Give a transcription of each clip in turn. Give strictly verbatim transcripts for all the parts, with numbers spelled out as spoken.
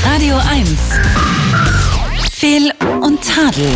Radio eins. Fehl und Tadel.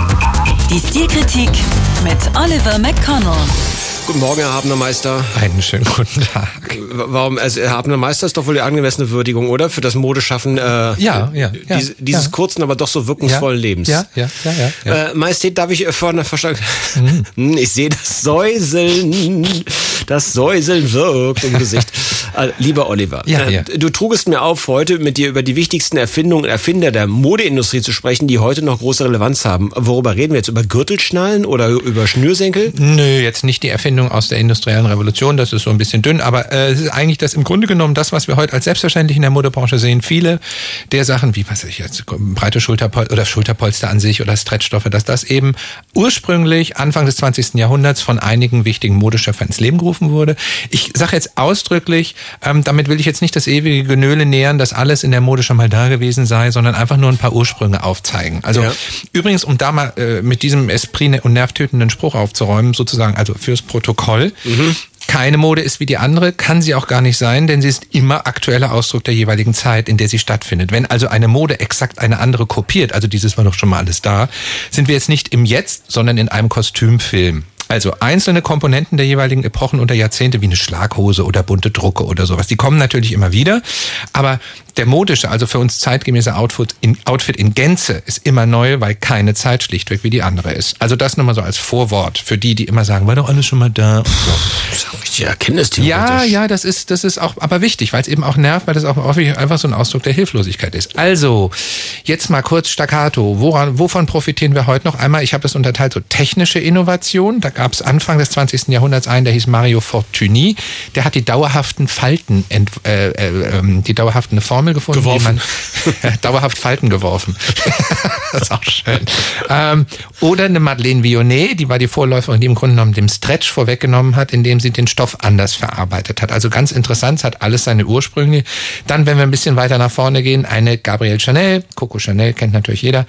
Die Stilkritik mit Oliver McConnell. Guten Morgen, Herr Habener Meister. Einen schönen guten Tag. Warum, also Herr Habener Meister ist doch wohl die angemessene Würdigung, oder? Für das Modeschaffen äh, ja, ja, ja, dieses, dieses ja. kurzen, aber doch so wirkungsvollen ja, Lebens. Ja, ja, ja, ja, ja. Äh, Majestät, darf ich vorne verstanden? Mhm. Ich sehe das Säuseln. Das Säuseln wirkt im Gesicht. äh, lieber Oliver, ja, äh, ja. du trugest mir auf, heute mit dir über die wichtigsten Erfindungen und Erfinder der Modeindustrie zu sprechen, die heute noch große Relevanz haben. Worüber reden wir jetzt? Über Gürtelschnallen oder über Schnürsenkel? Nö, jetzt nicht die Erfindung aus der industriellen Revolution, das ist so ein bisschen dünn, aber äh, es ist eigentlich das im Grunde genommen das, was wir heute als selbstverständlich in der Modebranche sehen. Viele der Sachen, wie was weiß ich jetzt, breite Schulterpolster oder Schulterpolster an sich oder Stretchstoffe, dass das eben ursprünglich Anfang des zwanzigsten Jahrhunderts von einigen wichtigen Modeschöpfern ins Leben gerufen wurde. Ich sage jetzt ausdrücklich, ähm, damit will ich jetzt nicht das ewige Genöle nähern, dass alles in der Mode schon mal da gewesen sei, sondern einfach nur ein paar Ursprünge aufzeigen. Also ja. Übrigens, um da mal äh, mit diesem Esprit- und nervtötenden Spruch aufzuräumen, sozusagen, also fürs Protokoll, mhm. Keine Mode ist wie die andere, kann sie auch gar nicht sein, denn sie ist immer aktueller Ausdruck der jeweiligen Zeit, in der sie stattfindet. Wenn also eine Mode exakt eine andere kopiert, also dieses war doch schon mal alles da, sind wir jetzt nicht im Jetzt, sondern in einem Kostümfilm. Also einzelne Komponenten der jeweiligen Epochen oder Jahrzehnte, wie eine Schlaghose oder bunte Drucke oder sowas, die kommen natürlich immer wieder, aber der modische, also für uns zeitgemäße Outfit in, Outfit in Gänze ist immer neu, weil keine Zeit schlichtweg wie die andere ist. Also das nochmal so als Vorwort für die, die immer sagen, war doch alles schon mal da. Und so. Das ist auch richtig erkenntnistheoretisch. Ja, ja, das ist, das ist auch aber wichtig, weil es eben auch nervt, weil das auch häufig einfach so ein Ausdruck der Hilflosigkeit ist. Also, jetzt mal kurz staccato. Woran, wovon profitieren wir heute noch? Einmal, ich habe das unterteilt, so technische Innovation. Da gab es Anfang des zwanzigsten Jahrhunderts einen, der hieß Mario Fortuny. Der hat die dauerhaften Falten, ent, äh, äh, die dauerhaften Formel gefunden, geworfen. Wie man dauerhaft Falten geworfen. Das ist auch schön. Ähm, oder eine Madeleine Vionnet, die war die Vorläuferin, die im Grunde genommen dem Stretch vorweggenommen hat, indem sie den Stoff anders verarbeitet hat. Also ganz interessant, es hat alles seine Ursprünge. Dann, wenn wir ein bisschen weiter nach vorne gehen, eine Gabrielle Chanel, Coco Chanel kennt natürlich jeder.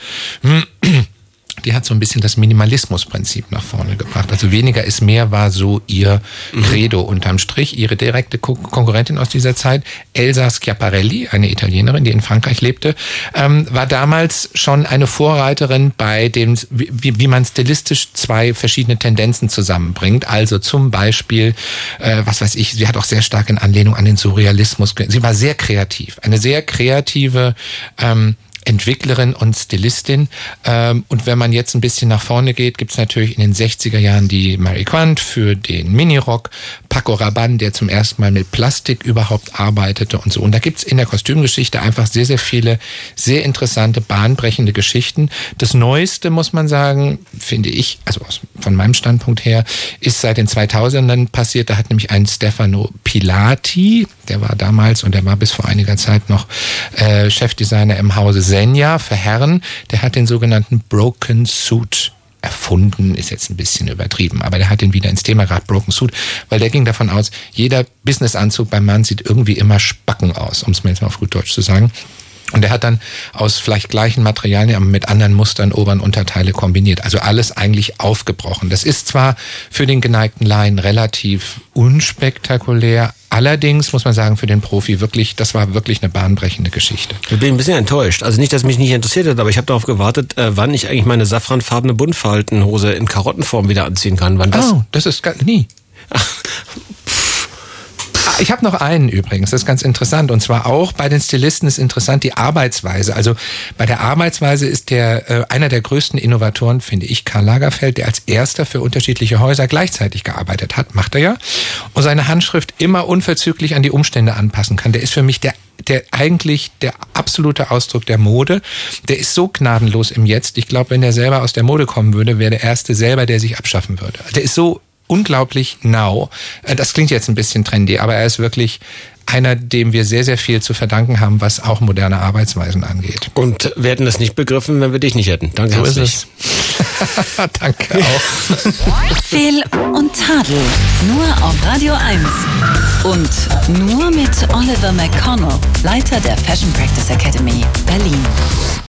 Die hat so ein bisschen das Minimalismusprinzip nach vorne gebracht. Also weniger ist mehr war so ihr Credo unterm Strich. Ihre direkte Konkurrentin aus dieser Zeit, Elsa Schiaparelli, eine Italienerin, die in Frankreich lebte, ähm, war damals schon eine Vorreiterin bei dem, wie, wie man stilistisch zwei verschiedene Tendenzen zusammenbringt. Also zum Beispiel, äh, was weiß ich, sie hat auch sehr stark in Anlehnung an den Surrealismus. Sie war sehr kreativ, eine sehr kreative ähm, Entwicklerin und Stilistin. Und wenn man jetzt ein bisschen nach vorne geht, gibt es natürlich in den sechziger Jahren die Mary Quant für den Minirock, Paco Rabanne, der zum ersten Mal mit Plastik überhaupt arbeitete und so. Und da gibt es in der Kostümgeschichte einfach sehr, sehr viele sehr interessante, bahnbrechende Geschichten. Das Neueste, muss man sagen, finde ich, also aus, von meinem Standpunkt her, ist seit den zweitausendern passiert. Da hat nämlich ein Stefano Pilati, der war damals und der war bis vor einiger Zeit noch äh, Chefdesigner im Hause Zegna für Herren, der hat den sogenannten Broken Suit erfunden, ist jetzt ein bisschen übertrieben, aber der hat den wieder ins Thema gebracht, Broken Suit, weil der ging davon aus, jeder Businessanzug beim Mann sieht irgendwie immer Spacken aus, um es mir jetzt mal auf gut Deutsch zu sagen. Und er hat dann aus vielleicht gleichen Materialien, aber mit anderen Mustern Ober- und Unterteile kombiniert. Also alles eigentlich aufgebrochen. Das ist zwar für den geneigten Laien relativ unspektakulär, allerdings muss man sagen, für den Profi wirklich, das war wirklich eine bahnbrechende Geschichte. Ich bin ein bisschen enttäuscht. Also nicht, dass mich nicht interessiert hat, aber ich habe darauf gewartet, äh, wann ich eigentlich meine safranfarbene Buntfaltenhose in Karottenform wieder anziehen kann. Wann das? Oh, das ist gar, nie. Ach. Ich habe noch einen übrigens, das ist ganz interessant, und zwar auch bei den Stilisten ist interessant die Arbeitsweise. Also bei der Arbeitsweise ist der äh, einer der größten Innovatoren, finde ich, Karl Lagerfeld, der als erster für unterschiedliche Häuser gleichzeitig gearbeitet hat, macht er ja, und seine Handschrift immer unverzüglich an die Umstände anpassen kann. Der ist für mich der der eigentlich der absolute Ausdruck der Mode. Der ist so gnadenlos im Jetzt. Ich glaube, wenn der selber aus der Mode kommen würde, wäre der Erste selber, der sich abschaffen würde. Der ist so unglaublich now. Das klingt jetzt ein bisschen trendy, aber er ist wirklich einer, dem wir sehr, sehr viel zu verdanken haben, was auch moderne Arbeitsweisen angeht. Und wir hätten das nicht begriffen, wenn wir dich nicht hätten. Danke so herzlich. Ist es. Danke auch. Fehl und Tadel. Nur auf Radio eins. Und nur mit Oliver McConnell, Leiter der Fashion Practice Academy, Berlin.